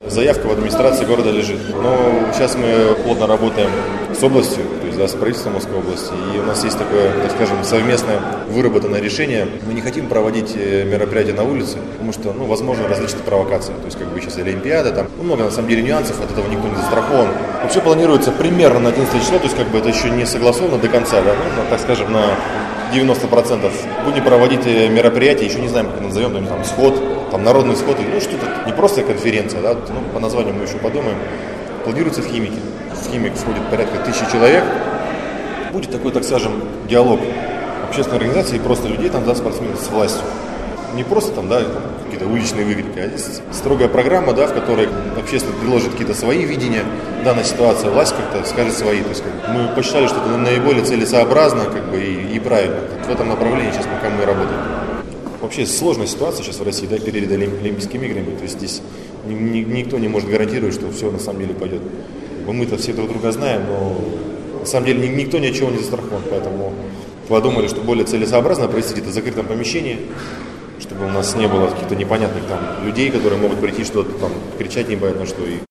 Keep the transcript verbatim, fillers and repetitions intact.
Заявка в администрации города лежит. Но сейчас мы плотно работаем с областью, то есть да, с правительством Московской области. И у нас есть такое, так скажем, совместное выработанное решение. Мы не хотим проводить мероприятия на улице, потому что, ну, возможно, различные провокации. То есть, как бы сейчас Олимпиада, там ну, много на самом деле нюансов, от этого никто не застрахован. Вообще планируется примерно на одиннадцатое число, то есть, как бы это еще не согласовано до конца, да, ну, так скажем, на девяносто процентов будем проводить мероприятия, еще не знаем, как назовем, там, там сход, там народный сход, ну что-то, не просто конференция, да, ну, по названию мы еще подумаем. Планируется в Химике. В Химик входит порядка тысячи человек. Будет такой, так скажем, диалог общественной организации и просто людей, там, да, спортсменов с властью. Не просто там, да, там, какие-то уличные выкрики, а здесь строгая программа, да, в которой общественность предложит какие-то свои видения данной ситуации, власть как-то скажет свои. То есть, как бы, мы посчитали, что это наиболее целесообразно, как бы, и, и правильно. В этом направлении сейчас пока мы работаем. Вообще сложная ситуация сейчас в России, да, перед Олимпийскими играми. То есть здесь ни, ни, никто не может гарантировать, что все на самом деле пойдет. Мы-то все друг друга знаем, но на самом деле никто ни от чего не застрахован. Поэтому подумали, что более целесообразно провести это в закрытом помещении, чтобы у нас не было каких-то непонятных там людей, которые могут прийти что-то там кричать непонятно что. И